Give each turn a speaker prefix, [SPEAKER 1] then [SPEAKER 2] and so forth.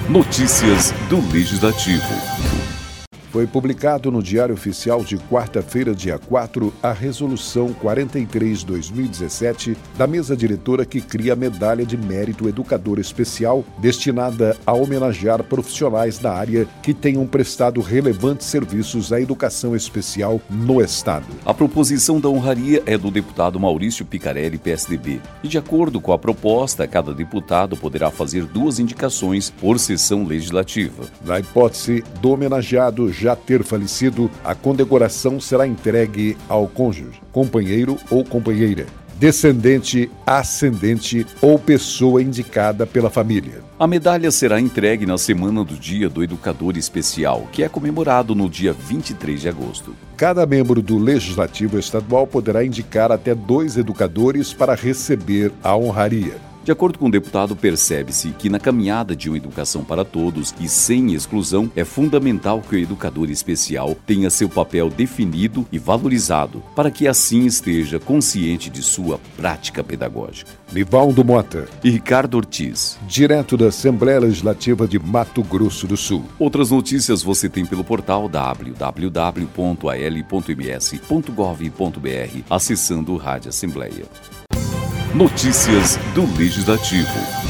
[SPEAKER 1] Notícias do Legislativo.
[SPEAKER 2] Foi publicado no Diário Oficial de quarta-feira, dia 4, a Resolução 43/2017 da mesa diretora que cria a Medalha de Mérito Educador Especial, destinada a homenagear profissionais da área que tenham prestado relevantes serviços à educação especial no Estado.
[SPEAKER 1] A proposição da honraria é do deputado Maurício Picarelli, PSDB. E, de acordo com a proposta, cada deputado poderá fazer 2 indicações por sessão legislativa.
[SPEAKER 2] Na hipótese do homenageado já ter falecido, a condecoração será entregue ao cônjuge, companheiro ou companheira, descendente, ascendente ou pessoa indicada pela família.
[SPEAKER 1] A medalha será entregue na semana do Dia do Educador Especial, que é comemorado no dia 23 de agosto.
[SPEAKER 2] Cada membro do Legislativo Estadual poderá indicar até 2 educadores para receber a honraria.
[SPEAKER 1] De acordo com o deputado, percebe-se que na caminhada de uma educação para todos e sem exclusão, é fundamental que o educador especial tenha seu papel definido e valorizado, para que assim esteja consciente de sua prática pedagógica.
[SPEAKER 2] Nivaldo Mota
[SPEAKER 1] e Ricardo Ortiz,
[SPEAKER 2] direto da Assembleia Legislativa de Mato Grosso do Sul.
[SPEAKER 1] Outras notícias você tem pelo portal www.al.ms.gov.br, acessando o Rádio Assembleia. Notícias do Legislativo.